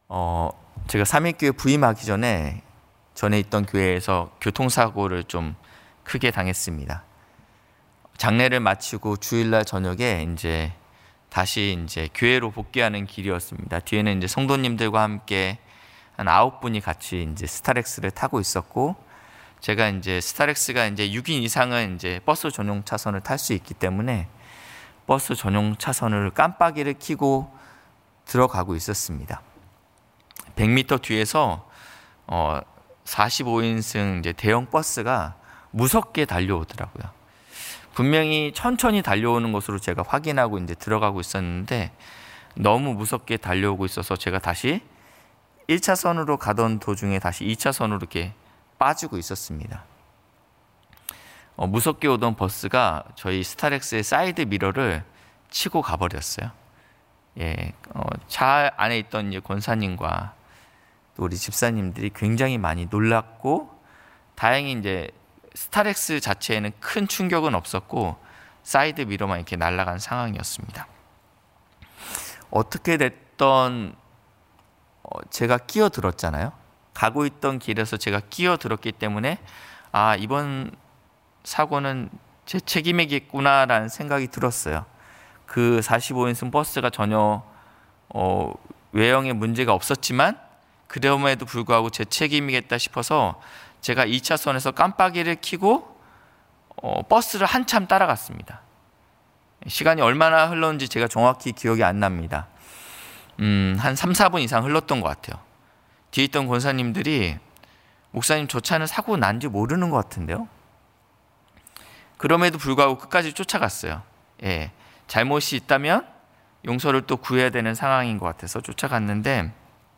제가 삼일교회 부임하기 전에 있던 교회에서 교통사고를 좀 크게 당했습니다. 장례를 마치고 주일날 저녁에 다시 교회로 복귀하는 길이었습니다. 뒤에는 성도님들과 함께 한 9분이 같이 스타렉스를 타고 있었고, 제가 스타렉스가 6인 이상은 버스 전용 차선을 탈 수 있기 때문에 버스 전용 차선을 깜빡이를 켜고 들어가고 있었습니다. 100m 뒤에서 45인승 대형 버스가 무섭게 달려오더라고요. 분명히 천천히 달려오는 것으로 제가 확인하고 들어가고 있었는데 너무 무섭게 달려오고 있어서 제가 다시 1차선으로 가던 도중에 다시 2차선으로 이렇게 빠지고 있었습니다. 무섭게 오던 버스가 저희 스타렉스의 사이드 미러를 치고 가버렸어요. 차 안에 있던 권사님과 또 우리 집사님들이 굉장히 많이 놀랐고, 다행히 스타렉스 자체에는 큰 충격은 없었고 사이드 미러만 이렇게 날아간 상황이었습니다. 어떻게 됐던 제가 끼어들었잖아요. 가고 있던 길에서 제가 끼어들었기 때문에 이번 사고는 제 책임이겠구나라는 생각이 들었어요. 그 45인승 버스가 전혀 외형에 문제가 없었지만 그럼에도 불구하고 제 책임이겠다 싶어서 제가 2차선에서 깜빡이를 켜고 버스를 한참 따라갔습니다. 시간이 얼마나 흘렀는지 제가 정확히 기억이 안 납니다. 한 3, 4분 이상 흘렀던 것 같아요. 뒤에 있던 권사님들이 목사님 저 차는 사고 난지 모르는 것 같은데요. 그럼에도 불구하고 끝까지 쫓아갔어요. 잘못이 있다면 용서를 또 구해야 되는 상황인 것 같아서 쫓아갔는데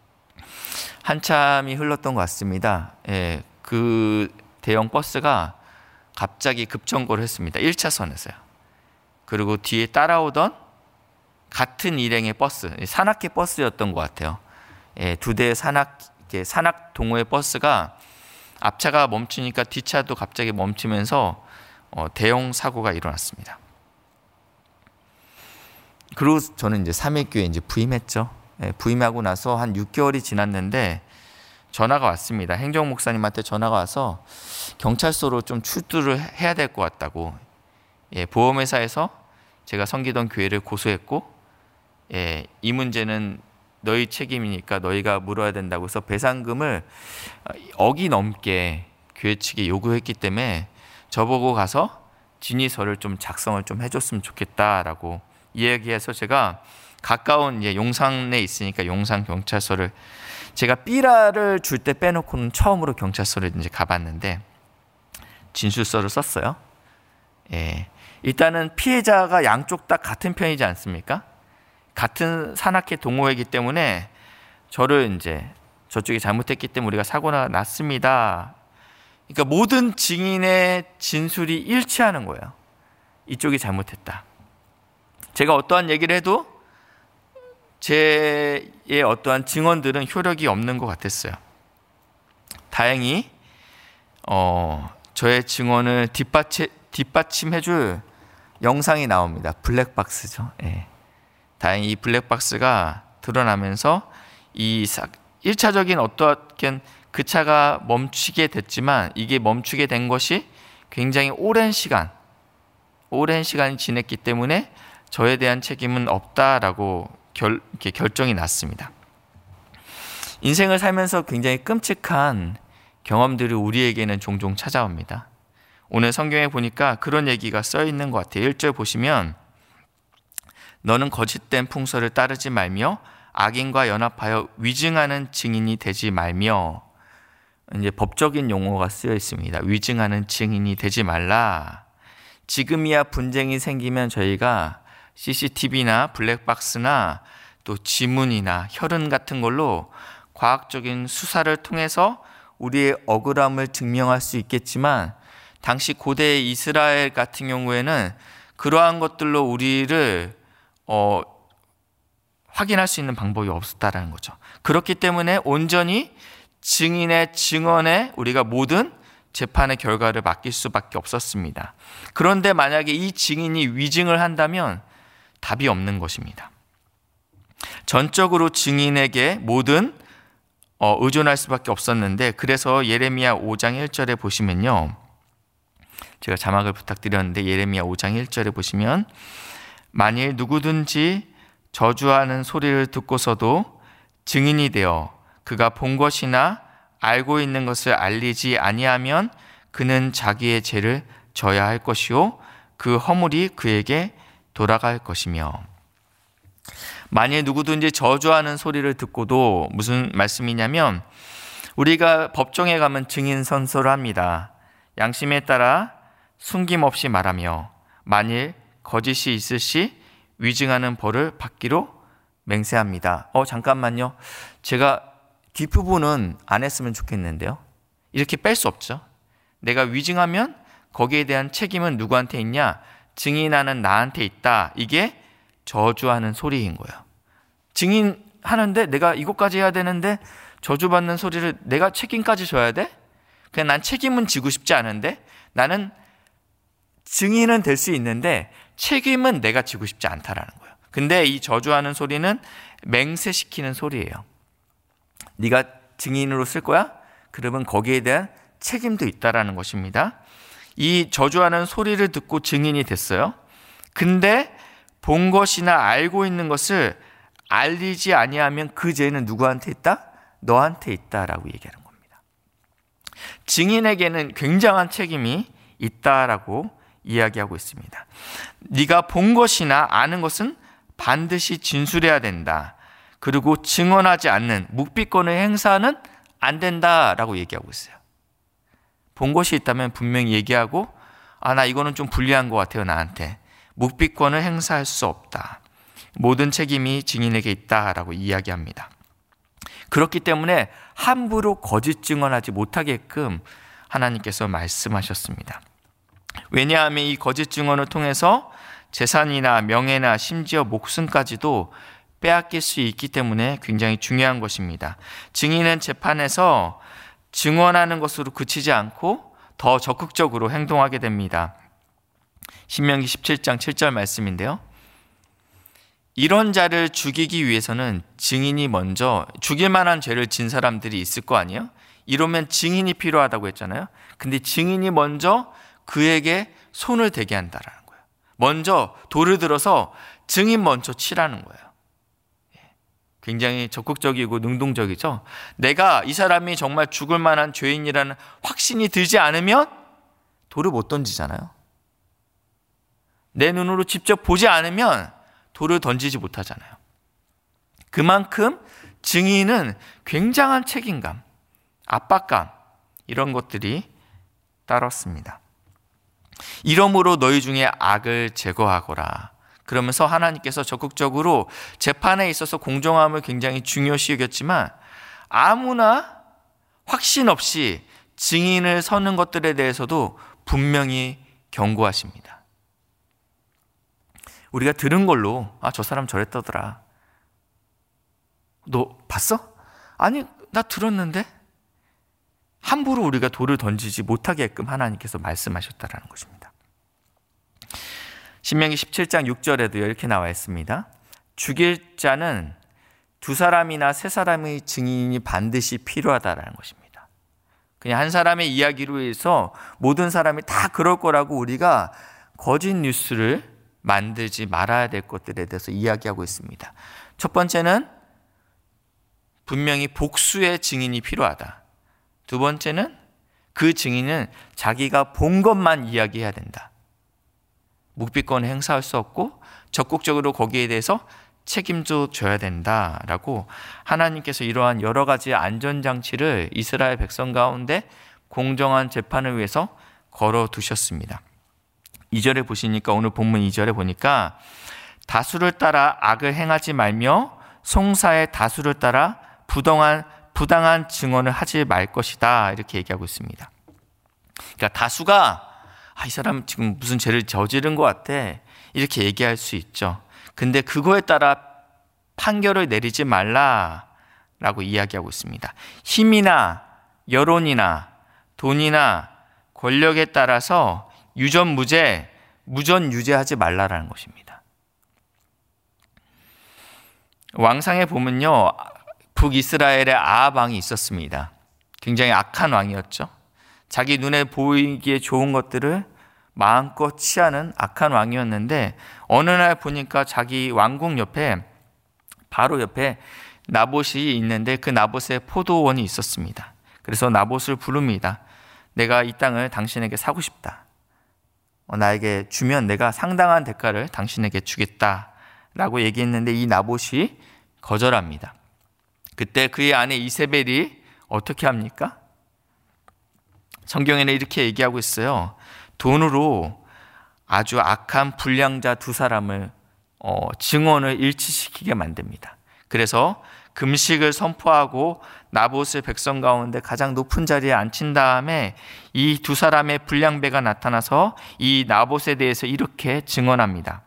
한참이 흘렀던 것 같습니다. 그 대형 버스가 갑자기 급정거를 했습니다. 1차선에서요. 그리고 뒤에 따라오던 같은 일행의 버스, 산악회 버스였던 것 같아요. 두 대의 산악 동호회 버스가 앞차가 멈추니까 뒷차도 갑자기 멈추면서 대형 사고가 일어났습니다. 그리고 저는 삼일교회에 부임했죠. 부임하고 나서 한 6개월이 지났는데 전화가 왔습니다. 행정 목사님한테 전화가 와서 경찰서로 좀 출두를 해야 될 것 같다고. 보험회사에서 제가 섬기던 교회를 고소했고, 이 문제는 너희 책임이니까 너희가 물어야 된다고 해서 배상금을 억이 넘게 교회 측에 요구했기 때문에 저보고 가서 진위서를 좀 작성을 좀 해줬으면 좋겠다라고 이야기해서 제가 가까운 용산에 있으니까 용산 경찰서를, 제가 삐라를 줄 때 빼놓고는 처음으로 경찰서를 가봤는데 진술서를 썼어요. 일단은 피해자가 양쪽 다 같은 편이지 않습니까? 같은 산악회 동호회이기 때문에 저를 저쪽이 잘못했기 때문에 우리가 사고가 났습니다. 그러니까 모든 증인의 진술이 일치하는 거예요. 이쪽이 잘못했다. 제가 어떠한 얘기를 해도 제 어떠한 증언들은 효력이 없는 것 같았어요. 다행히 저의 증언을 뒷받침해줄 영상이 나옵니다. 블랙박스죠. 다행히 이 블랙박스가 드러나면서 이 1차적인 어떠한 그 차가 멈추게 됐지만 이게 멈추게 된 것이 굉장히 오랜 시간이 지냈기 때문에 저에 대한 책임은 없다라고 이렇게 결정이 났습니다. 인생을 살면서 굉장히 끔찍한 경험들이 우리에게는 종종 찾아옵니다. 오늘 성경에 보니까 그런 얘기가 써 있는 것 같아요. 1절 보시면 너는 거짓된 풍설을 따르지 말며 악인과 연합하여 위증하는 증인이 되지 말며, 법적인 용어가 쓰여 있습니다. 위증하는 증인이 되지 말라. 지금이야 분쟁이 생기면 저희가 CCTV나 블랙박스나 또 지문이나 혈흔 같은 걸로 과학적인 수사를 통해서 우리의 억울함을 증명할 수 있겠지만 당시 고대 이스라엘 같은 경우에는 그러한 것들로 우리를 확인할 수 있는 방법이 없었다라는 거죠. 그렇기 때문에 온전히 증인의 증언에 우리가 모든 재판의 결과를 맡길 수밖에 없었습니다. 그런데 만약에 이 증인이 위증을 한다면 답이 없는 것입니다. 전적으로 증인에게 모든 의존할 수밖에 없었는데, 그래서 예레미야 5장 1절에 보시면요, 제가 자막을 부탁드렸는데 예레미야 5장 1절에 보시면, 만일 누구든지 저주하는 소리를 듣고서도 증인이 되어 그가 본 것이나 알고 있는 것을 알리지 아니하면 그는 자기의 죄를 져야 할 것이요 그 허물이 그에게 돌아갈 것이며. 만일 누구든지 저주하는 소리를 듣고도, 무슨 말씀이냐면, 우리가 법정에 가면 증인 선서를 합니다. 양심에 따라 숨김없이 말하며 만일 거짓이 있을 시 위증하는 벌을 받기로 맹세합니다. 잠깐만요. 제가 뒷부분은 안 했으면 좋겠는데요. 이렇게 뺄 수 없죠. 내가 위증하면 거기에 대한 책임은 누구한테 있냐? 증인하는 나한테 있다. 이게 저주하는 소리인 거예요. 증인하는데 내가 이것까지 해야 되는데 저주받는 소리를 내가 책임까지 져야 돼? 그냥 난 책임은 지고 싶지 않은데, 나는 증인은 될 수 있는데 책임은 내가 지고 싶지 않다라는 거예요. 근데 이 저주하는 소리는 맹세시키는 소리예요. 네가 증인으로 쓸 거야? 그러면 거기에 대한 책임도 있다라는 것입니다. 이 저주하는 소리를 듣고 증인이 됐어요. 근데 본 것이나 알고 있는 것을 알리지 아니하면 그 죄는 누구한테 있다? 너한테 있다라고 얘기하는 겁니다. 증인에게는 굉장한 책임이 있다라고 이야기하고 있습니다. 네가 본 것이나 아는 것은 반드시 진술해야 된다. 그리고 증언하지 않는 묵비권을 행사는 안 된다라고 얘기하고 있어요. 본 것이 있다면 분명히 얘기하고, 나 이거는 좀 불리한 것 같아요, 나한테. 묵비권을 행사할 수 없다. 모든 책임이 증인에게 있다라고 이야기합니다. 그렇기 때문에 함부로 거짓 증언하지 못하게끔 하나님께서 말씀하셨습니다. 왜냐하면 이 거짓 증언을 통해서 재산이나 명예나 심지어 목숨까지도 빼앗길 수 있기 때문에 굉장히 중요한 것입니다. 증인은 재판에서 증언하는 것으로 그치지 않고 더 적극적으로 행동하게 됩니다. 신명기 17장 7절 말씀인데요. 이런 자를 죽이기 위해서는 증인이 먼저, 죽일 만한 죄를 진 사람들이 있을 거 아니에요? 이러면 증인이 필요하다고 했잖아요. 근데 증인이 먼저 그에게 손을 대게 한다라는 거예요. 먼저 돌을 들어서 증인 먼저 치라는 거예요. 굉장히 적극적이고 능동적이죠. 내가 이 사람이 정말 죽을 만한 죄인이라는 확신이 들지 않으면 돌을 못 던지잖아요. 내 눈으로 직접 보지 않으면 돌을 던지지 못하잖아요. 그만큼 증인은 굉장한 책임감, 압박감, 이런 것들이 따랐습니다. 이러므로 너희 중에 악을 제거하거라. 그러면서 하나님께서 적극적으로 재판에 있어서 공정함을 굉장히 중요시 여겼지만, 아무나 확신 없이 증인을 서는 것들에 대해서도 분명히 경고하십니다. 우리가 들은 걸로, 저 사람 저랬다더라. 너 봤어? 아니, 나 들었는데? 함부로 우리가 돌을 던지지 못하게끔 하나님께서 말씀하셨다라는 것입니다. 신명기 17장 6절에도 이렇게 나와 있습니다. 죽일 자는 2사람이나 3사람의 증인이 반드시 필요하다라는 것입니다. 그냥 한 사람의 이야기로 해서 모든 사람이 다 그럴 거라고 우리가 거짓 뉴스를 만들지 말아야 될 것들에 대해서 이야기하고 있습니다. 첫 번째는 분명히 복수의 증인이 필요하다. 두 번째는 그 증인은 자기가 본 것만 이야기해야 된다. 묵비권을 행사할 수 없고 적극적으로 거기에 대해서 책임져 줘야 된다라고 하나님께서 이러한 여러 가지 안전장치를 이스라엘 백성 가운데 공정한 재판을 위해서 걸어두셨습니다. 2절에 보시니까, 오늘 본문 2절에 보니까 다수를 따라 악을 행하지 말며 송사의 다수를 따라 부당한 증언을 하지 말 것이다, 이렇게 얘기하고 있습니다. 그러니까 다수가 이 사람 지금 무슨 죄를 저지른 것 같아, 이렇게 얘기할 수 있죠. 근데 그거에 따라 판결을 내리지 말라라고 이야기하고 있습니다. 힘이나 여론이나 돈이나 권력에 따라서 유전무죄, 무전유죄하지 말라라는 것입니다. 왕상에 보면요, 북이스라엘의 아합 왕이 있었습니다. 굉장히 악한 왕이었죠. 자기 눈에 보이기에 좋은 것들을 마음껏 취하는 악한 왕이었는데 어느 날 보니까 자기 왕궁 옆에 바로 옆에 나봇이 있는데 그 나봇에 포도원이 있었습니다. 그래서 나봇을 부릅니다. 내가 이 땅을 당신에게 사고 싶다. 나에게 주면 내가 상당한 대가를 당신에게 주겠다라고 얘기했는데 이 나봇이 거절합니다. 그때 그의 아내 이세벨이 어떻게 합니까? 성경에는 이렇게 얘기하고 있어요. 돈으로 아주 악한 불량자 두 사람을 증언을 일치시키게 만듭니다. 그래서 금식을 선포하고 나봇을 백성 가운데 가장 높은 자리에 앉힌 다음에 이 두 사람의 불량배가 나타나서 이 나봇에 대해서 이렇게 증언합니다.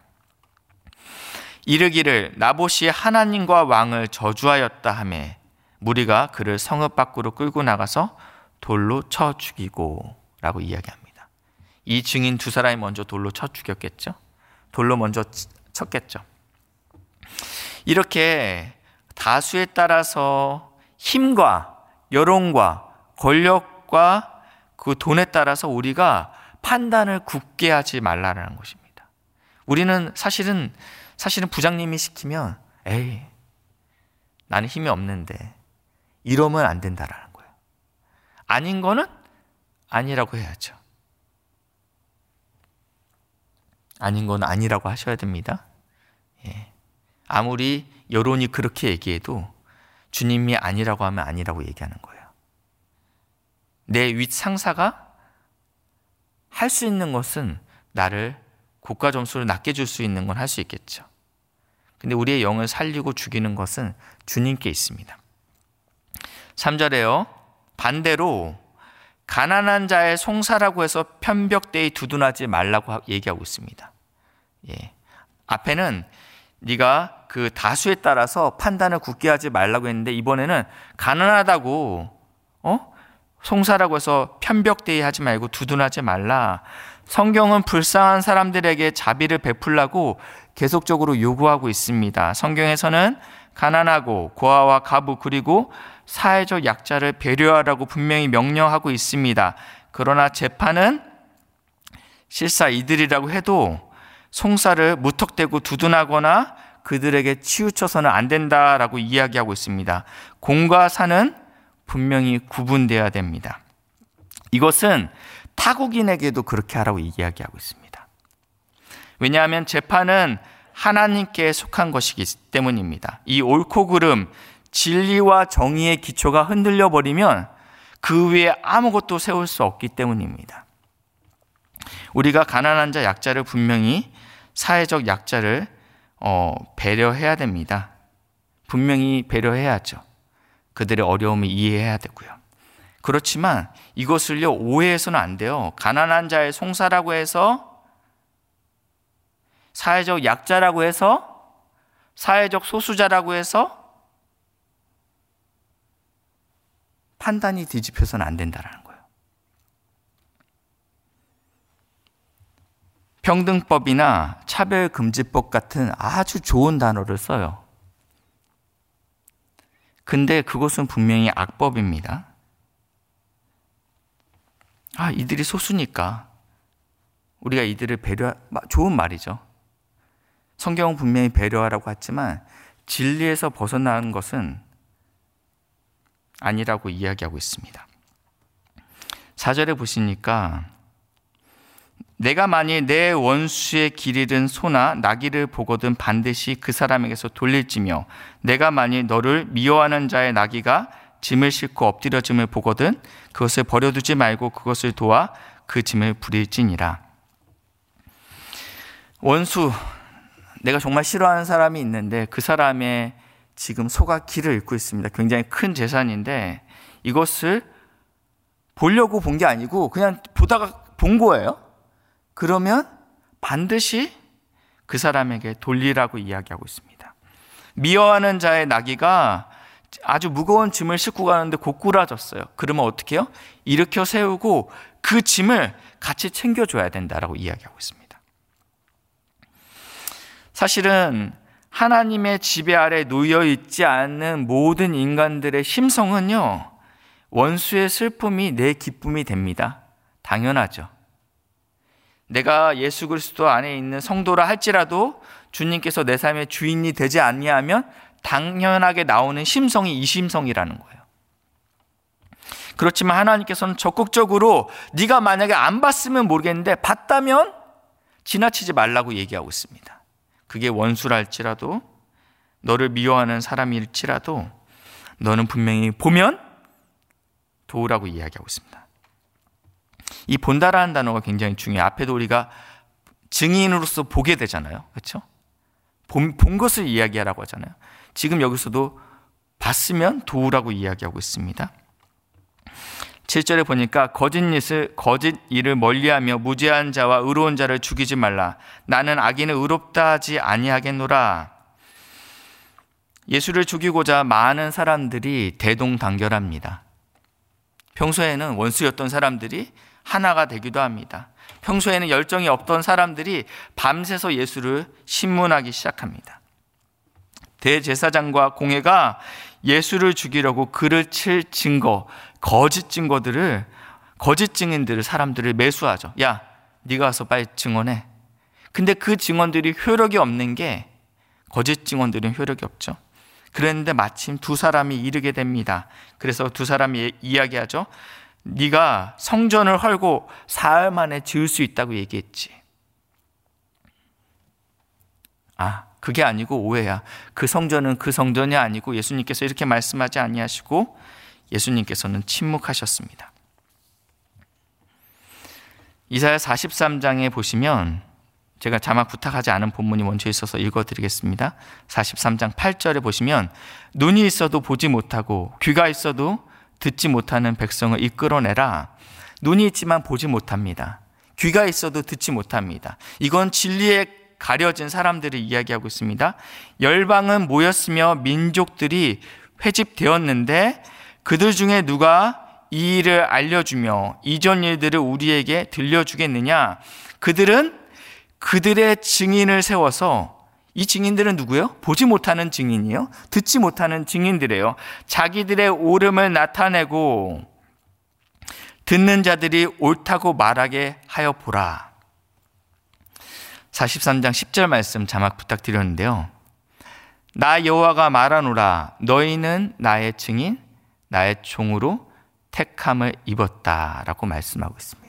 이르기를 나봇이 하나님과 왕을 저주하였다 하며 무리가 그를 성읍 밖으로 끌고 나가서 돌로 쳐 죽이고 라고 이야기합니다. 이 증인 두 사람이 먼저 돌로 쳐 죽였겠죠. 돌로 먼저 쳤겠죠. 이렇게 다수에 따라서 힘과 여론과 권력과 그 돈에 따라서 우리가 판단을 굳게 하지 말라는 것입니다. 우리는 사실은 부장님이 시키면 에이 나는 힘이 없는데 이러면 안 된다라는 거예요. 아닌 거는 아니라고 해야죠. 아닌 건 아니라고 하셔야 됩니다. 예. 아무리 여론이 그렇게 얘기해도 주님이 아니라고 하면 아니라고 얘기하는 거예요. 내 윗 상사가 할 수 있는 것은 나를 고가 점수를 낮게 줄 수 있는 건 할 수 있겠죠. 근데 우리의 영을 살리고 죽이는 것은 주님께 있습니다. 3절에요. 반대로 가난한 자의 송사라고 해서 편벽되이 두둔하지 말라고 얘기하고 있습니다. 예. 앞에는 네가 그 다수에 따라서 판단을 굳게 하지 말라고 했는데 이번에는 가난하다고 송사라고 해서 편벽되이 하지 말고 두둔하지 말라. 성경은 불쌍한 사람들에게 자비를 베풀라고 계속적으로 요구하고 있습니다. 성경에서는 가난하고 고아와 가부 그리고 사회적 약자를 배려하라고 분명히 명령하고 있습니다. 그러나 재판은 실사 이들이라고 해도 송사를 무턱대고 두둔하거나 그들에게 치우쳐서는 안 된다라고 이야기하고 있습니다. 공과 사는 분명히 구분되어야 됩니다. 이것은 타국인에게도 그렇게 하라고 이야기하고 있습니다. 왜냐하면 재판은 하나님께 속한 것이기 때문입니다. 이 옳고 그름, 진리와 정의의 기초가 흔들려 버리면 그 위에 아무것도 세울 수 없기 때문입니다. 우리가 가난한 자, 약자를 분명히 사회적 약자를 배려해야 됩니다. 분명히 배려해야죠. 그들의 어려움을 이해해야 되고요. 그렇지만 이것을요 오해해서는 안 돼요. 가난한 자의 송사라고 해서 사회적 약자라고 해서 사회적 소수자라고 해서 판단이 뒤집혀서는 안 된다는 거예요. 평등법이나 차별금지법 같은 아주 좋은 단어를 써요. 근데 그것은 분명히 악법입니다. 이들이 소수니까 우리가 이들을 좋은 말이죠. 성경은 분명히 배려하라고 했지만 진리에서 벗어나는 것은 아니라고 이야기하고 있습니다. 4절에 보시니까 내가 만일 내 원수의 길 잃은 소나 나귀를 보거든 반드시 그 사람에게서 돌릴지며 내가 만일 너를 미워하는 자의 나귀가 짐을 싣고 엎드려짐을 보거든 그것을 버려두지 말고 그것을 도와 그 짐을 부릴지니라. 원수, 내가 정말 싫어하는 사람이 있는데 그 사람의 지금 소가 길을 잃고 있습니다. 굉장히 큰 재산인데 이것을 보려고 본 게 아니고 그냥 보다가 본 거예요. 그러면 반드시 그 사람에게 돌리라고 이야기하고 있습니다. 미워하는 자의 나귀가 아주 무거운 짐을 싣고 가는데 고꾸라졌어요. 그러면 어떻게 해요? 일으켜 세우고 그 짐을 같이 챙겨줘야 된다라고 이야기하고 있습니다. 사실은 하나님의 지배 아래 놓여 있지 않는 모든 인간들의 심성은요, 원수의 슬픔이 내 기쁨이 됩니다. 당연하죠. 내가 예수 그리스도 안에 있는 성도라 할지라도 주님께서 내 삶의 주인이 되지 아니하면 당연하게 나오는 심성이 이 심성이라는 거예요. 그렇지만 하나님께서는 적극적으로 네가 만약에 안 봤으면 모르겠는데 봤다면 지나치지 말라고 얘기하고 있습니다. 그게 원수랄지라도 너를 미워하는 사람일지라도 너는 분명히 보면 도우라고 이야기하고 있습니다. 이 본다라는 단어가 굉장히 중요해요. 앞에도 우리가 증인으로서 보게 되잖아요. 그렇죠? 본 것을 이야기하라고 하잖아요. 지금 여기서도 봤으면 도우라고 이야기하고 있습니다. 7절에 보니까 거짓 일을 멀리하며 무죄한 자와 의로운 자를 죽이지 말라. 나는 악인을 의롭다 하지 아니하겠노라. 예수를 죽이고자 많은 사람들이 대동단결합니다. 평소에는 원수였던 사람들이 하나가 되기도 합니다. 평소에는 열정이 없던 사람들이 밤새서 예수를 신문하기 시작합니다. 대제사장과 공회가 예수를 죽이려고 그를 칠 증거, 거짓 증인들을 사람들을 매수하죠. 야, 네가 와서 빨리 증언해. 근데 그 증언들이 효력이 없는 게, 거짓 증언들은 효력이 없죠. 그랬는데 마침 두 사람이 이르게 됩니다. 그래서 두 사람이 이야기하죠. 네가 성전을 헐고 사흘 만에 지을 수 있다고 얘기했지. 그게 아니고 오해야. 그 성전은 그 성전이 아니고 예수님께서 이렇게 말씀하지 아니하시고 예수님께서는 침묵하셨습니다. 이사야 43장에 보시면, 제가 자막 부탁하지 않은 본문이 먼저 있어서 읽어드리겠습니다. 43장 8절에 보시면 눈이 있어도 보지 못하고 귀가 있어도 듣지 못하는 백성을 이끌어내라. 눈이 있지만 보지 못합니다. 귀가 있어도 듣지 못합니다. 이건 진리에 가려진 사람들을 이야기하고 있습니다. 열방은 모였으며 민족들이 회집되었는데 그들 중에 누가 이 일을 알려주며 이전 일들을 우리에게 들려주겠느냐? 그들은 그들의 증인을 세워서, 이 증인들은 누구예요? 보지 못하는 증인이요, 듣지 못하는 증인들이에요. 자기들의 옳음을 나타내고 듣는 자들이 옳다고 말하게 하여 보라. 43장 10절 말씀 자막 부탁드렸는데요. 나 여호와가 말하노라. 너희는 나의 증인, 나의 종으로 택함을 입었다라고 말씀하고 있습니다.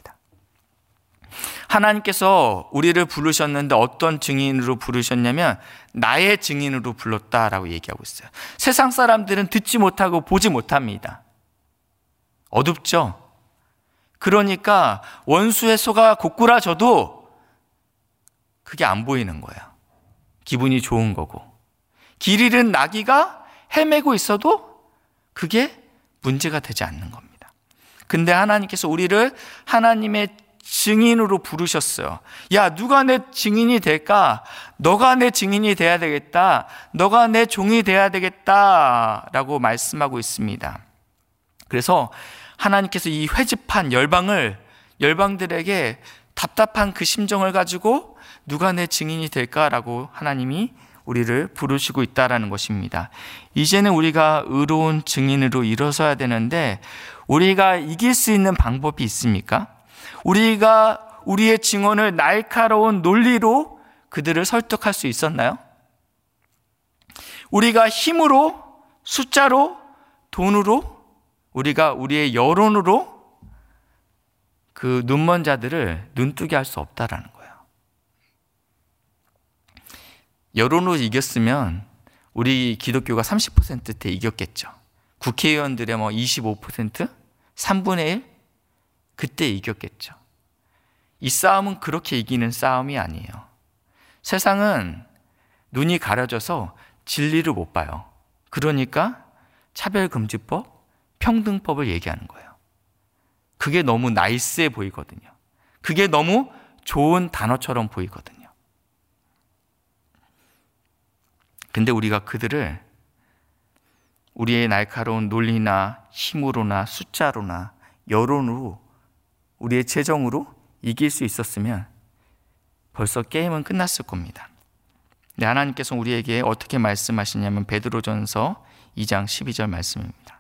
하나님께서 우리를 부르셨는데 어떤 증인으로 부르셨냐면 나의 증인으로 불렀다라고 얘기하고 있어요. 세상 사람들은 듣지 못하고 보지 못합니다. 어둡죠? 그러니까 원수의 소가 고꾸라져도 그게 안 보이는 거예요. 기분이 좋은 거고. 길 잃은 나귀가 헤매고 있어도 그게 문제가 되지 않는 겁니다. 근데 하나님께서 우리를 하나님의 증인으로 부르셨어요. 야, 누가 내 증인이 될까? 너가 내 증인이 돼야 되겠다. 너가 내 종이 돼야 되겠다 라고 말씀하고 있습니다. 그래서 하나님께서 이 회집한 열방들에게 답답한 그 심정을 가지고 누가 내 증인이 될까라고 하나님이 우리를 부르시고 있다라는 것입니다. 이제는 우리가 의로운 증인으로 일어서야 되는데 우리가 이길 수 있는 방법이 있습니까? 우리가 우리의 증언을 날카로운 논리로 그들을 설득할 수 있었나요? 우리가 힘으로, 숫자로, 돈으로, 우리가 우리의 여론으로 그 눈먼 자들을 눈뜨게 할 수 없다라는 거예요. 여론으로 이겼으면 우리 기독교가 30%대 이겼겠죠. 국회의원들의 25%? 3분의 1? 그때 이겼겠죠. 이 싸움은 그렇게 이기는 싸움이 아니에요. 세상은 눈이 가려져서 진리를 못 봐요. 그러니까 차별금지법, 평등법을 얘기하는 거예요. 그게 너무 나이스해 보이거든요. 그게 너무 좋은 단어처럼 보이거든요. 근데 우리가 그들을 우리의 날카로운 논리나 힘으로나 숫자로나 여론으로, 우리의 재정으로 이길 수 있었으면 벌써 게임은 끝났을 겁니다. 네, 하나님께서 우리에게 어떻게 말씀하시냐면 베드로전서 2장 12절 말씀입니다.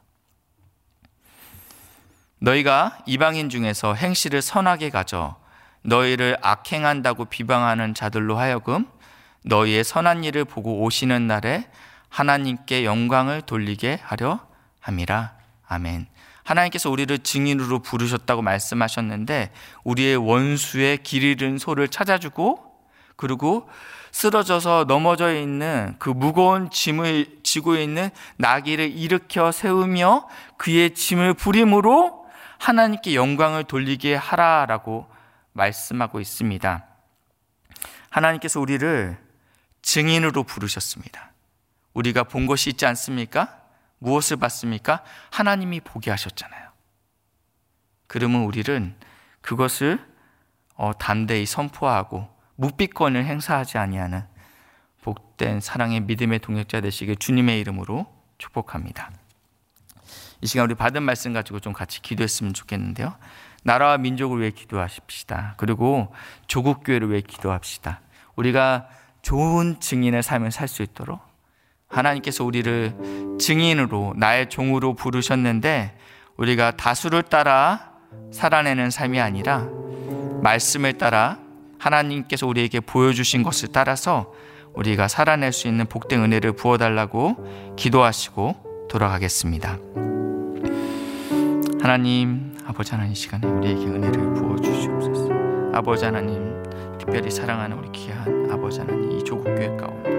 너희가 이방인 중에서 행실을 선하게 가져 너희를 악행한다고 비방하는 자들로 하여금 너희의 선한 일을 보고 오시는 날에 하나님께 영광을 돌리게 하려 함이라. 아멘. 하나님께서 우리를 증인으로 부르셨다고 말씀하셨는데 우리의 원수의 길 잃은 소를 찾아주고 그리고 쓰러져서 넘어져 있는 그 무거운 짐을 지고 있는 나귀를 일으켜 세우며 그의 짐을 부림으로 하나님께 영광을 돌리게 하라라고 말씀하고 있습니다. 하나님께서 우리를 증인으로 부르셨습니다. 우리가 본 것이 있지 않습니까? 무엇을 봤습니까? 하나님이 보게 하셨잖아요. 그러면 우리는 그것을 담대히 선포하고 묵비권을 행사하지 아니하는 복된 사랑의 믿음의 동역자 되시길 주님의 이름으로 축복합니다. 이 시간 우리 받은 말씀 가지고 좀 같이 기도했으면 좋겠는데요. 나라와 민족을 위해 기도하십시다. 그리고 조국교회를 위해 기도합시다. 우리가 좋은 증인의 삶을 살 수 있도록 하나님께서 우리를 증인으로 나의 종으로 부르셨는데 우리가 다수를 따라 살아내는 삶이 아니라 말씀을 따라 하나님께서 우리에게 보여주신 것을 따라서 우리가 살아낼 수 있는 복된 은혜를 부어달라고 기도하시고 돌아가겠습니다. 하나님, 아버지 하나님, 이 시간에 우리에게 은혜를 부어주시옵소서. 아버지 하나님, 특별히 사랑하는 우리 귀한 아버지 하나님, 이 조국교회 가운데